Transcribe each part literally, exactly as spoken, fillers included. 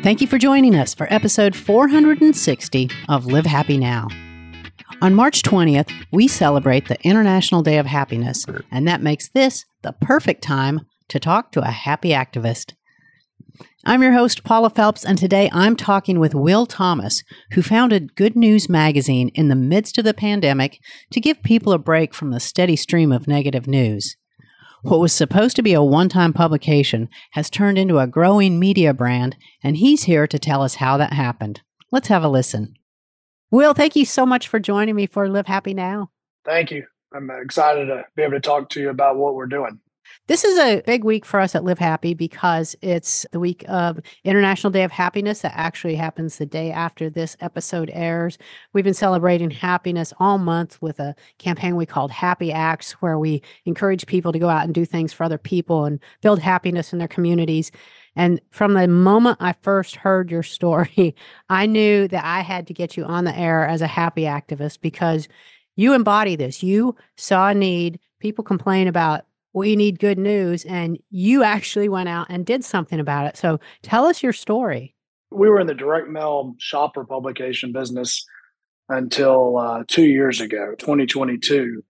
Thank you for joining us for episode four hundred sixty of Live Happy Now. On March twentieth, we celebrate the International Day of Happiness, and that makes this the perfect time to talk to a happy activist. I'm your host, Paula Phelps, and today I'm talking with Will Thomas, who founded Good News Magazine in the midst of the pandemic to give people a break from the steady stream of negative news. What was supposed to be a one-time publication has turned into a growing media brand, and he's here to tell us how that happened. Let's have a listen. Will, thank you so much for joining me for Live Happy Now. Thank you. I'm excited to be able to talk to you about what we're doing. This is a big week for us at Live Happy because it's the week of International Day of Happiness that actually happens the day after this episode airs. We've been celebrating happiness all month with a campaign we called Happy Acts, where we encourage people to go out and do things for other people and build happiness in their communities. And from the moment I first heard your story, I knew that I had to get you on the air as a happy activist because you embody this. You saw a need. People complain about, we need good news, and you actually went out and did something about it. So tell us your story. We were in the direct mail shopper publication business until uh, two years ago, twenty twenty-two.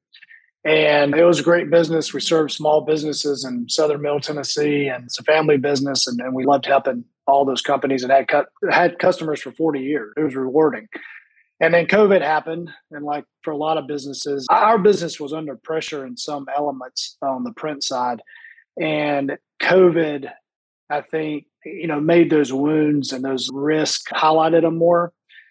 And it was a great business. We served small businesses in Southern Middle Tennessee, and it's a family business. And, and we loved helping all those companies that had, cut, had customers for forty years. It was rewarding. And then COVID happened. And like for a lot of businesses, our business was under pressure in some elements on the print side. And COVID, I think, you know, made those wounds and those risks, highlighted them more.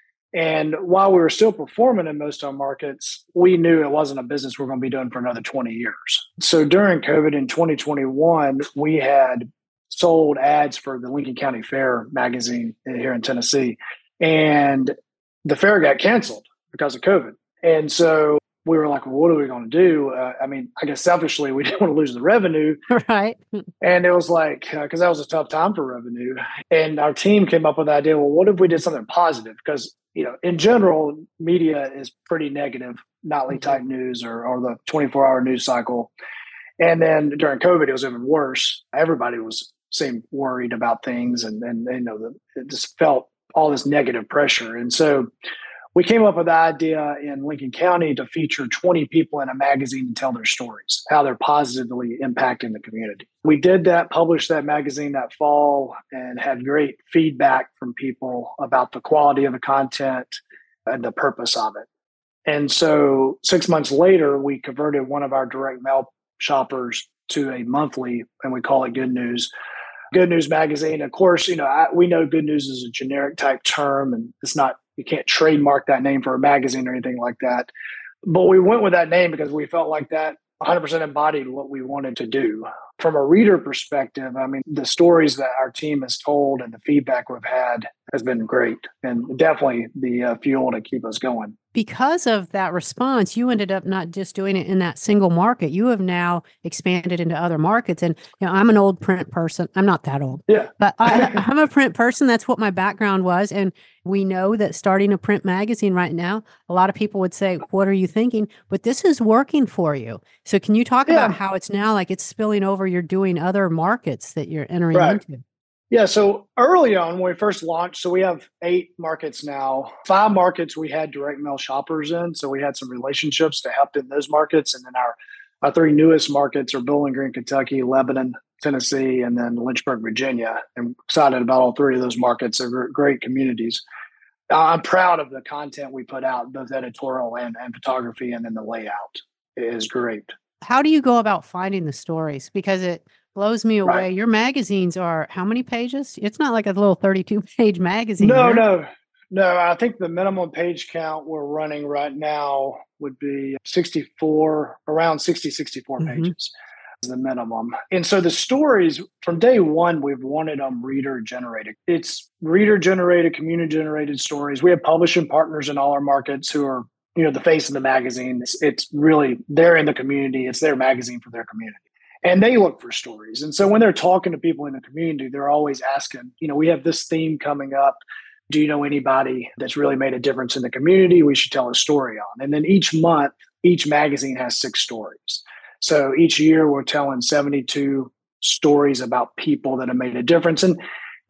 And while we were still performing in most of our markets, we knew it wasn't a business we're going to be doing for another twenty years. So during COVID in twenty twenty-one, we had sold ads for the Lincoln County Fair magazine here in Tennessee. And the fair got canceled because of COVID. And so we were like, well, what are we going to do? Uh, I mean, I guess selfishly, we didn't want to lose the revenue. Right. And it was like, because uh, that was a tough time for revenue. And our team came up with the idea, well, what if we did something positive? Because, you know, in general, media is pretty negative, nightly type news or, or the twenty-four hour news cycle. And then during COVID, it was even worse. Everybody was seemed worried about things. And, and you know, the, it just felt all this negative pressure. And so we came up with the idea in Lincoln County to feature twenty people in a magazine and tell their stories, how they're positively impacting the community. We did that, published that magazine that fall, and had great feedback from people about the quality of the content and the purpose of it. And so six months later, we converted one of our direct mail shoppers to a monthly, and we call it Good News. Good News Magazine. Of course, you know, I, we know Good News is a generic type term, and it's not, you can't trademark that name for a magazine or anything like that. But we went with that name because we felt like that one hundred percent embodied what we wanted to do. From a reader perspective, I mean, the stories that our team has told and the feedback we've had has been great, and definitely the uh, fuel to keep us going. Because of that response, you ended up not just doing it in that single market. You have now expanded into other markets. And you know, I'm an old print person. I'm not that old. Yeah. But I, I'm a print person. That's what my background was. And we know that starting a print magazine right now, a lot of people would say, what are you thinking? But this is working for you. So can you talk yeah. about how it's now like it's spilling over, you're doing other markets that you're entering right. into? Yeah. So early on when we first launched, so we have eight markets now. Five markets we had direct mail shoppers in. So we had some relationships to help in those markets. And then our, our three newest markets are Bowling Green, Kentucky, Lebanon, Tennessee, and then Lynchburg, Virginia. I'm excited about all three of those markets. They're great communities. I'm proud of the content we put out, both editorial and, and photography, and then the layout is great. How do you go about finding the stories? Because it blows me away. Right. Your magazines are how many pages? It's not like a little thirty-two page magazine. No, right? no, no. I think the minimum page count we're running right now would be sixty-four, around sixty, sixty-four mm-hmm. pages is the minimum. And so the stories from day one, we've wanted them reader generated. It's reader generated, community generated stories. We have publishing partners in all our markets who are, you know, the face of the magazine. It's, it's really, they're in the community. It's their magazine for their community. And they look for stories. And so when they're talking to people in the community, they're always asking, you know, we have this theme coming up. Do you know anybody that's really made a difference in the community we should tell a story on? And then each month, each magazine has six stories. So each year we're telling seventy-two stories about people that have made a difference. And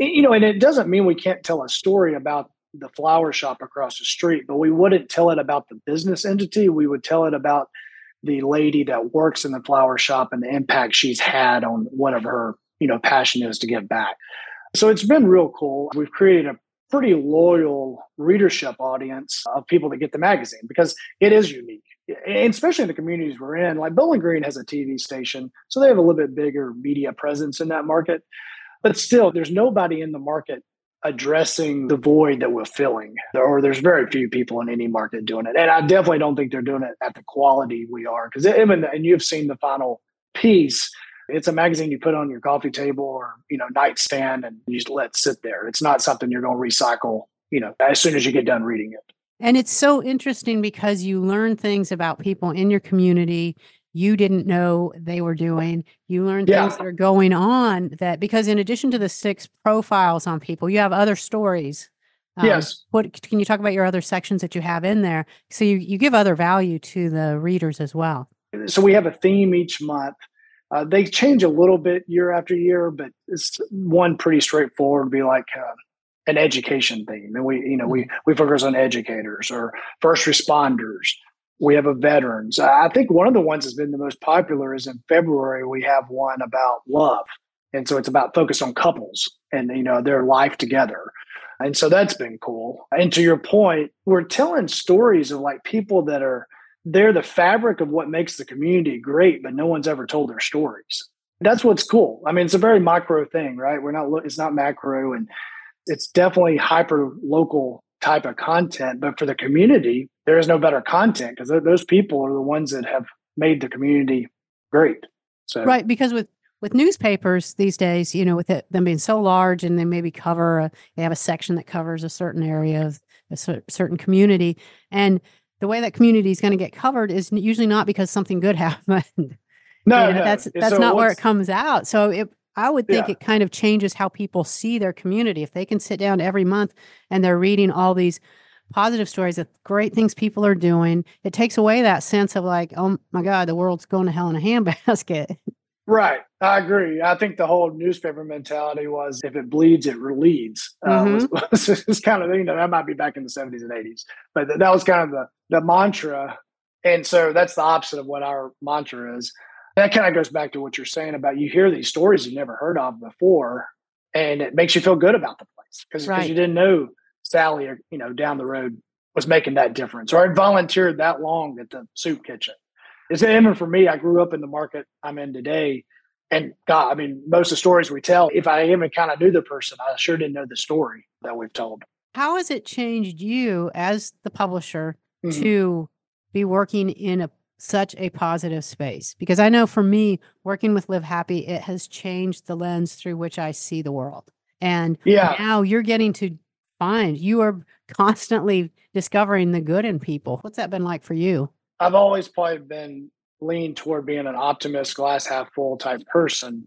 you know, and it doesn't mean we can't tell a story about the flower shop across the street, but we wouldn't tell it about the business entity. We would tell it about the lady that works in the flower shop and the impact she's had on whatever her, you know, passion is to give back. So it's been real cool. We've created a pretty loyal readership audience of people that get the magazine because it is unique, and especially in the communities we're in. Like Bowling Green has a T V station, so they have a little bit bigger media presence in that market. But still, there's nobody in the market addressing the void that we're filling, or there's very few people in any market doing it. And I definitely don't think they're doing it at the quality we are. Because even, and you've seen the final piece, it's a magazine you put on your coffee table or, you know, nightstand and you just let sit there. It's not something you're going to recycle, you know, as soon as you get done reading it. And it's so interesting because you learn things about people in your community you didn't know they were doing. You learn Yeah. things that are going on that, because in addition to the six profiles on people, you have other stories. Um, Yes. What can you talk about your other sections that you have in there? So you, you give other value to the readers as well. So we have a theme each month. Uh, they change a little bit year after year, but it's one pretty straightforward, be like uh, an education theme. And we, you know, we, we focus on educators or first responders. We have a veterans. I think one of the ones that's been the most popular is in February, we have one about love. And so it's about focus on couples and, you know, their life together. And so that's been cool. And to your point, we're telling stories of like people that are, they're the fabric of what makes the community great, but no one's ever told their stories. That's what's cool. I mean, it's a very micro thing, right? We're not, it's not macro, and it's definitely hyper local type of content, but for the community, there is no better content because those people are the ones that have made the community great. So, right. Because with, with newspapers these days, you know, with it, them being so large and they maybe cover, a, they have a section that covers a certain area of a cer- certain community. And the way that community is going to get covered is usually not because something good happened. No, you know, no. that's that's so not where it comes out. So it, I would think Yeah. it kind of changes how people see their community. If they can sit down every month and they're reading all these positive stories of great things people are doing, it takes away that sense of like, oh my God, the world's going to hell in a handbasket. Right. I agree. I think the whole newspaper mentality was if it bleeds, it leads. Uh, was, was, was kind of, you know, that might be back in the seventies and eighties, but th- that was kind of the, the mantra. And so that's the opposite of what our mantra is. That kind of goes back to what you're saying about you hear these stories you've never heard of before, and it makes you feel good about the place because Right. you didn't know Sally, or, you know, down the road was making that difference, or had volunteered that long at the soup kitchen. It's even for me, I grew up in the market I'm in today. And God, I mean, most of the stories we tell, if I even kind of knew the person, I sure didn't know the story that we've told. How has it changed you as the publisher Mhm. to be working in a such a positive space? Because I know for me, working with Live Happy, it has changed the lens through which I see the world. And Yeah. now you're getting to find, you are constantly discovering the good in people. What's that been like for you? I've always probably been leaned toward being an optimist, glass half full type person.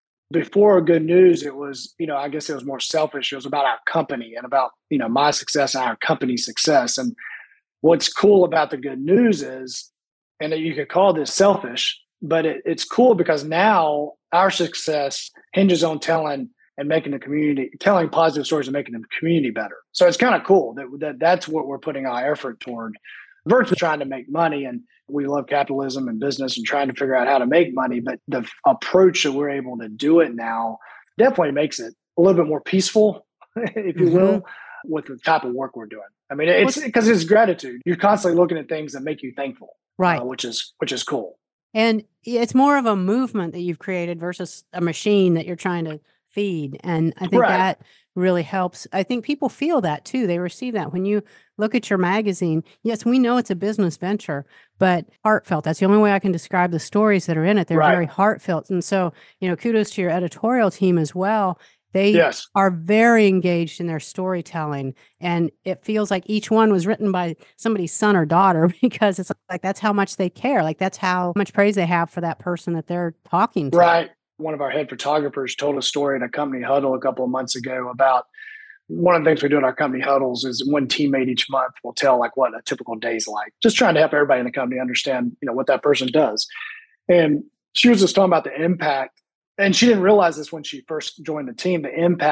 Before Good News, it was, you know, I guess it was more selfish. It was about our company and about, you know, my success and our company's success. And what's cool about the Good News is, and you could call this selfish, but it, it's cool because now our success hinges on telling and making the community, telling positive stories and making the community better. So it's kind of cool that, that that's what we're putting our effort toward. Versus trying to make money, and we love capitalism and business and trying to figure out how to make money. But the f- approach that we're able to do it now definitely makes it a little bit more peaceful, if you Mhm. will, with the type of work we're doing. I mean, it's because it's gratitude. You're constantly looking at things that make you thankful, Right. uh, which is which is cool. And it's more of a movement that you've created versus a machine that you're trying to feed. And I think Right. that really helps. I think people feel that too. They receive that when you look at your magazine. Yes, we know it's a business venture, but heartfelt. That's the only way I can describe the stories that are in it. They're Right. very heartfelt. And so, you know, kudos to your editorial team as well. They Yes. are very engaged in their storytelling. And it feels like each one was written by somebody's son or daughter because it's like that's how much they care. Like that's how much praise they have for that person that they're talking to. Right. One of our head photographers told a story in a company huddle a couple of months ago about one of the things we do in our company huddles is one teammate each month will tell like what a typical day's like, just trying to help everybody in the company understand, you know, what that person does. And she was just talking about the impact, and she didn't realize this when she first joined the team, the impact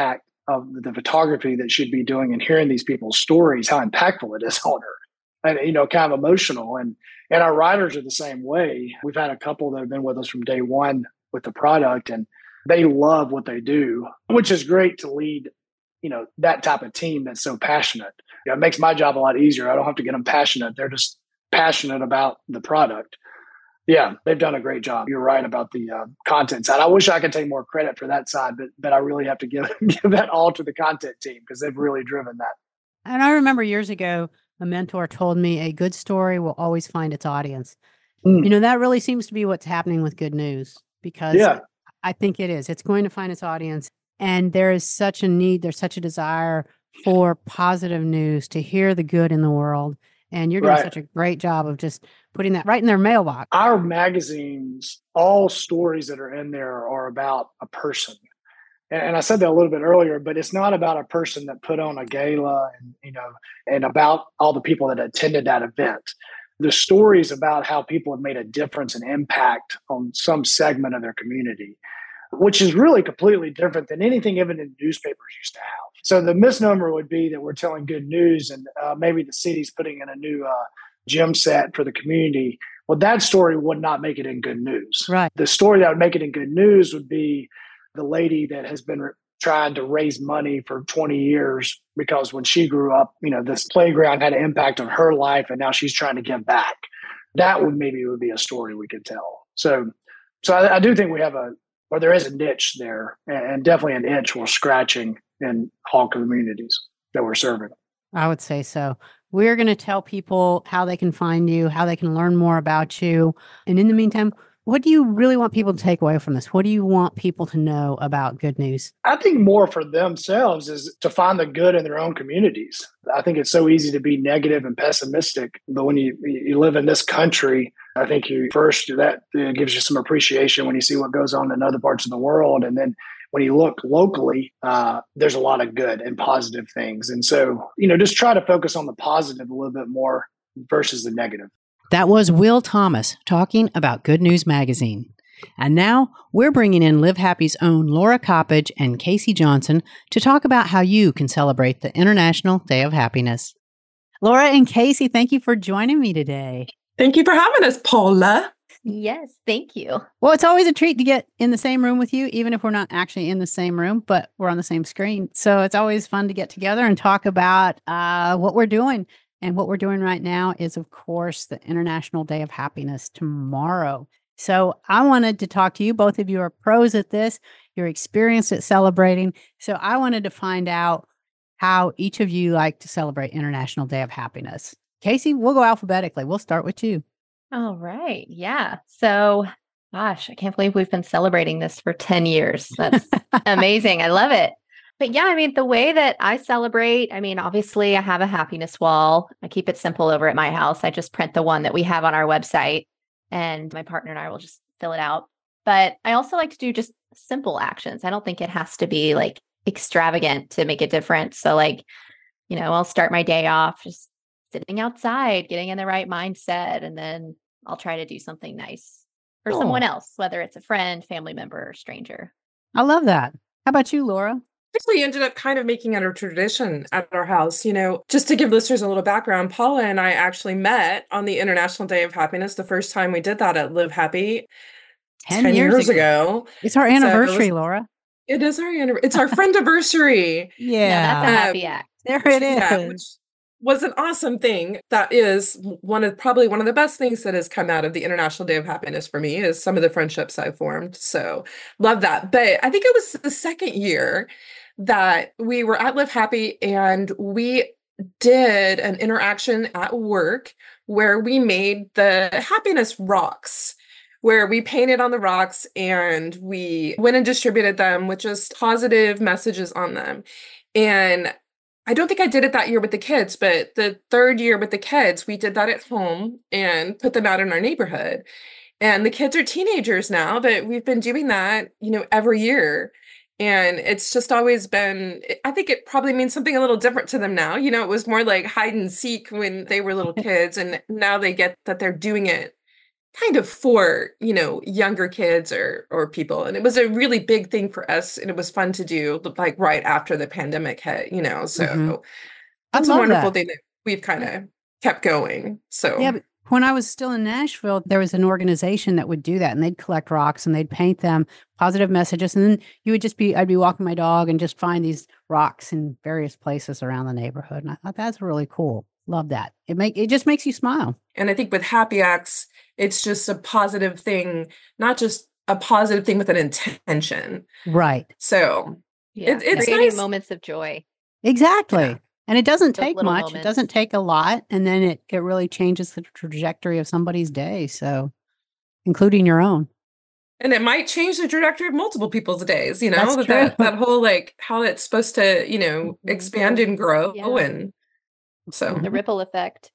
of the photography that she'd be doing and hearing these people's stories, how impactful it is on her, and, you know, kind of emotional. And, and our writers are the same way. We've had a couple that have been with us from day one with the product, and they love what they do, which is great to lead, you know, that type of team that's so passionate. You know, it makes my job a lot easier. I don't have to get them passionate. They're just passionate about the product. Yeah, they've done a great job. You're right about the uh, content side. I wish I could take more credit for that side, but but I really have to give give that all to the content team because they've really driven that. And I remember years ago, a mentor told me a good story will always find its audience. Mm. You know, that really seems to be what's happening with good news, because yeah. I think it is. It's going to find its audience. And there is such a need, there's such a desire for positive news, to hear the good in the world. And you're doing right. such a great job of just putting that right in their mailbox. Our magazines, all stories that are in there are about a person. And, and I said that a little bit earlier, but it's not about a person that put on a gala and, you know, and about all the people that attended that event. The stories about how people have made a difference and impact on some segment of their community, which is really completely different than anything even in newspapers used to have. So the misnomer would be that we're telling good news and uh, maybe the city's putting in a new uh, gym set for the community. Well, that story would not make it in good news. Right. The story that would make it in good news would be the lady that has been re- trying to raise money for twenty years because when she grew up, you know, this playground had an impact on her life and now she's trying to give back. That would maybe would be a story we could tell. So, so I, I do think we have a, or there is a niche there, and definitely an itch we're scratching in all communities that we're serving. I would say so. We're going to tell people how they can find you, how they can learn more about you. And in the meantime, what do you really want people to take away from this? What do you want people to know about good news? I think more for themselves is to find the good in their own communities. I think it's so easy to be negative and pessimistic, but when you you live in this country, I think you first that it gives you some appreciation when you see what goes on in other parts of the world, and then when you look locally, uh, there's a lot of good and positive things. And so, you know, just try to focus on the positive a little bit more versus the negative. That was Will Thomas talking about Good News Magazine. And now we're bringing in Live Happy's own Laura Coppage and Casey Johnson to talk about how you can celebrate the International Day of Happiness. Laura and Casey, thank you for joining me today. Thank you for having us, Paula. Yes, thank you. Well, it's always a treat to get in the same room with you, even if we're not actually in the same room, but we're on the same screen. So it's always fun to get together and talk about uh, what we're doing. And what we're doing right now is, of course, the International Day of Happiness tomorrow. So I wanted to talk to you. Both of you are pros at this. You're experienced at celebrating. So I wanted to find out how each of you like to celebrate International Day of Happiness. Casey, we'll go alphabetically. We'll start with you. All right. Yeah. So, gosh, I can't believe we've been celebrating this for ten years. That's amazing. I love it. But yeah, I mean, the way that I celebrate, I mean, obviously I have a happiness wall. I keep it simple over at my house. I just print the one that we have on our website and my partner and I will just fill it out. But I also like to do just simple actions. I don't think it has to be like extravagant to make a difference. So like, you know, I'll start my day off just sitting outside, getting in the right mindset, and then I'll try to do something nice for oh. someone else, whether it's a friend, family member, or stranger. I love that. How about you, Laura? We ended up kind of making it a tradition at our house. You know, just to give listeners a little background, Paula and I actually met on the International Day of Happiness. The first time we did that at Live Happy ten, ten years, years ago. ago. It's our anniversary, so it was, Laura. It is our anniversary. It's our friendiversary. yeah. yeah, that's a happy um, act. There it is. Yeah, which was an awesome thing. That is one of probably one of the best things that has come out of the International Day of Happiness for me is some of the friendships I've formed. So love that. But I think it was the second year that we were at Live Happy and we did an interaction at work where we made the happiness rocks, where we painted on the rocks and we went and distributed them with just positive messages on them. And I don't think I did it that year with the kids, but the third year with the kids, we did that at home and put them out in our neighborhood. And the kids are teenagers now, but we've been doing that, you know, every year. And it's just always been, I think it probably means something a little different to them now. You know, it was more like hide and seek when they were little kids. And now they get that they're doing it kind of for, you know, younger kids or or people. And it was a really big thing for us. And it was fun to do like right after the pandemic hit, you know. So Mm-hmm. I it's a love wonderful that. thing that we've kind of kept going. So Yeah, but when I was still in Nashville, there was an organization that would do that, and they'd collect rocks and they'd paint them positive messages. And then you would just be, I'd be walking my dog and just find these rocks in various places around the neighborhood. And I thought that's really cool. Love that. It make it just makes you smile. And I think with Happy Acts, it's just a positive thing, not just a positive thing with an intention. Right. So yeah, it, it's creating nice. moments of joy. Exactly. Yeah. And it doesn't Those take little much. moments. It doesn't take a lot. And then it, it really changes the trajectory of somebody's day. So, including your own. And it might change the trajectory of multiple people's days, you know, That's that, true. that that whole like how it's supposed to, you know, expand and grow. Yeah. And so The ripple effect.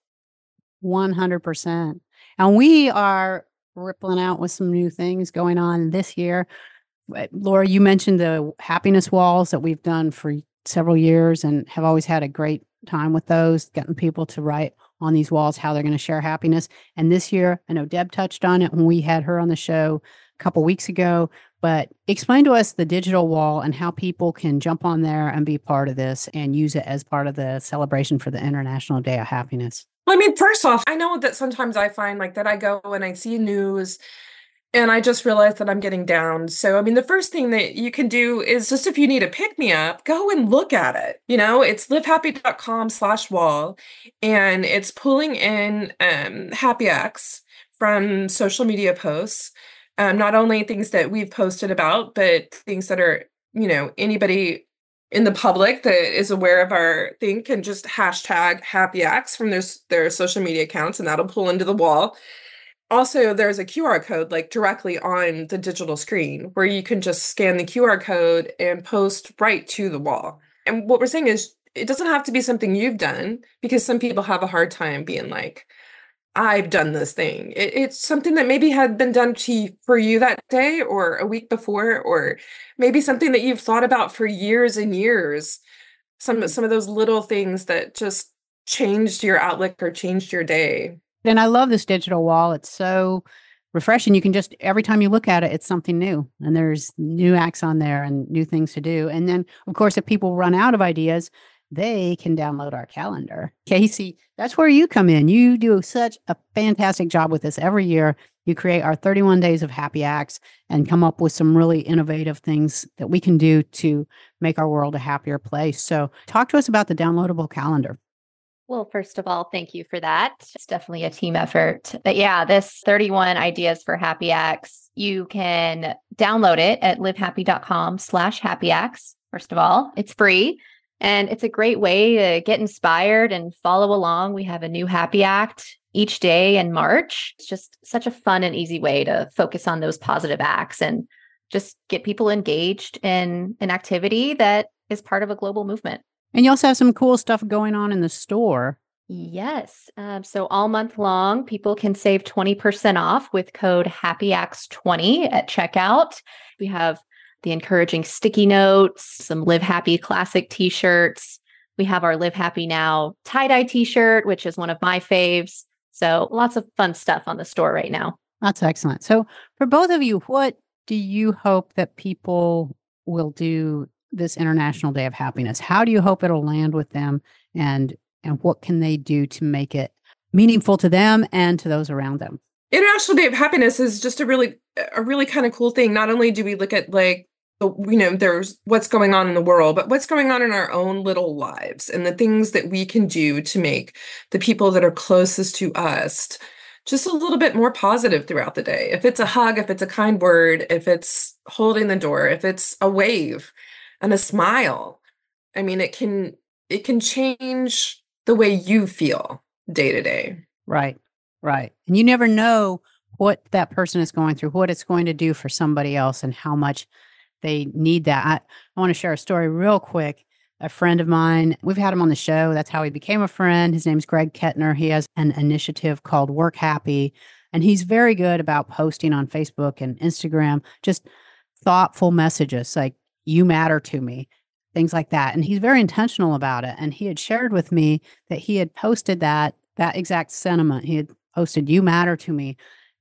one hundred percent. And we are rippling out with some new things going on this year. Laura, you mentioned the happiness walls that we've done for several years and have always had a great time with those, getting people to write on these walls how they're going to share happiness. And this year, I know Deb touched on it when we had her on the show a couple weeks ago, but explain to us the digital wall and how people can jump on there and be part of this and use it as part of the celebration for the International Day of Happiness. Well, I mean, first off, I know that sometimes I find like that I go and I see news and I just realized that I'm getting down. So, I mean, the first thing that you can do is just if you need a pick me up, go and look at it. You know, it's livehappy.com slash wall, and it's pulling in um, Happy Acts from social media posts. Um, not only things that we've posted about, but things that are, you know, anybody in the public that is aware of our thing can just hashtag Happy Acts from their, their social media accounts, and that'll pull into the wall. Also, there's a Q R code like directly on the digital screen where you can just scan the Q R code and post right to the wall. And what we're saying is it doesn't have to be something you've done, because some people have a hard time being like, I've done this thing. It, it's something that maybe had been done to you, for you that day or a week before, or maybe something that you've thought about for years and years. Some, some of those little things that just changed your outlook or changed your day. And I love this digital wall. It's so refreshing. You can just, every time you look at it, it's something new. And there's new acts on there and new things to do. And then, of course, if people run out of ideas, they can download our calendar. Casey, that's where you come in. You do such a fantastic job with this every year. You create our thirty-one days of happy acts and come up with some really innovative things that we can do to make our world a happier place. So talk to us about the downloadable calendar. Well, first of all, thank you for that. It's definitely a team effort. But yeah, this thirty-one ideas for happy acts, you can download it at livehappy.com slash happy acts. First of all, it's free. And it's a great way to get inspired and follow along. We have a new happy act each day in March. It's just such a fun and easy way to focus on those positive acts and just get people engaged in an activity that is part of a global movement. And you also have some cool stuff going on in the store. Yes. Um, so all month long, people can save twenty percent off with code happy acts twenty at checkout. We have the encouraging sticky notes, some Live Happy classic t-shirts. We have our Live Happy Now tie-dye t-shirt, which is one of my faves. So lots of fun stuff on the store right now. That's excellent. So for both of you, what do you hope that people will do this International Day of Happiness? How do you hope it'll land with them, and and what can they do to make it meaningful to them and to those around them? International Day of Happiness is just a really a really kind of cool thing. Not only do we look at like, you know, there's what's going on in the world, but what's going on in our own little lives and the things that we can do to make the people that are closest to us just a little bit more positive throughout the day. If it's a hug, if it's a kind word, if it's holding the door, if it's a wave and a smile. I mean, it can it can change the way you feel day to day. Right, right. And you never know what that person is going through, what it's going to do for somebody else, and how much they need that. I, I want to share a story real quick. A friend of mine, we've had him on the show. That's how he became a friend. His name's Greg Kettner. He has an initiative called Work Happy, and he's very good about posting on Facebook and Instagram, just thoughtful messages like, you matter to me, things like that. And he's very intentional about it. And he had shared with me that he had posted that, that exact sentiment. He had posted, you matter to me.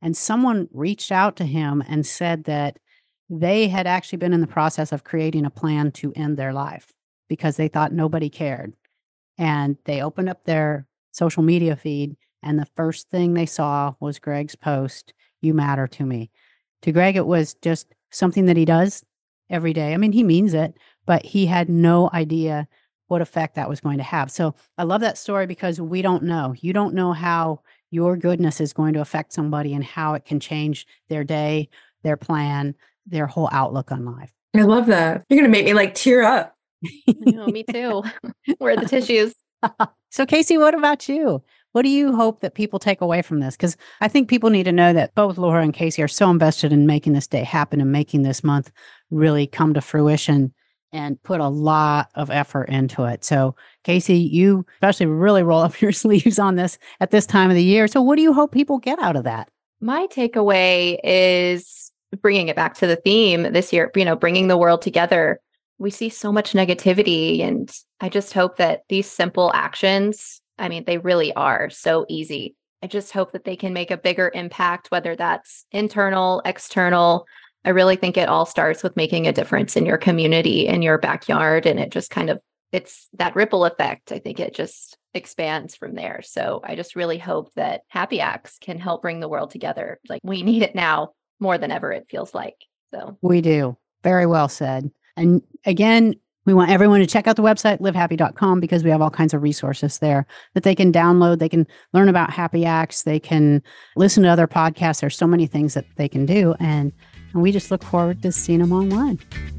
And someone reached out to him and said that they had actually been in the process of creating a plan to end their life because they thought nobody cared. And they opened up their social media feed, and the first thing they saw was Greg's post, "You matter to me." To Greg, it was just something that he does every day. I mean, he means it, but he had no idea what effect that was going to have. So I love that story because we don't know. You don't know how your goodness is going to affect somebody and how it can change their day, their plan, their whole outlook on life. I love that. You're going to make me like tear up. No, me too. Where are the tissues? So Casey, what about you? What do you hope that people take away from this? Because I think people need to know that both Laura and Casey are so invested in making this day happen and making this month really come to fruition and put a lot of effort into it. So Casey, you especially really roll up your sleeves on this at this time of the year. So what do you hope people get out of that? My takeaway is bringing it back to the theme this year, you know, bringing the world together. We see so much negativity, and I just hope that these simple actions, I mean, they really are so easy. I just hope that they can make a bigger impact, whether that's internal, external. I really think it all starts with making a difference in your community, in your backyard, and it just kind of, it's that ripple effect. I think it just expands from there. So I just really hope that Happy Acts can help bring the world together. Like, we need it now more than ever, it feels like. So we do. Very well said. And again, we want everyone to check out the website, live happy dot com, because we have all kinds of resources there that they can download. They can learn about Happy Acts. They can listen to other podcasts. There's so many things that they can do. And, and we just look forward to seeing them online.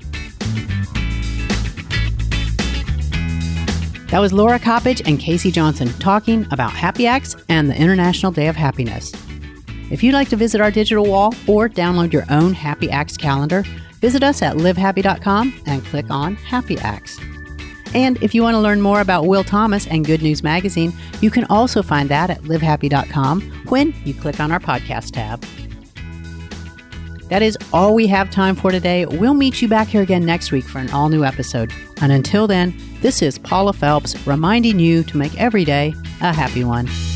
That was Laura Coppage and Casey Johnson talking about Happy Acts and the International Day of Happiness. If you'd like to visit our digital wall or download your own Happy Acts calendar, visit us at live happy dot com and click on Happy Acts. And if you want to learn more about Will Thomas and Good News Magazine, you can also find that at live happy dot com when you click on our podcast tab. That is all we have time for today. We'll meet you back here again next week for an all-new episode. And until then, this is Paula Phelps reminding you to make every day a happy one.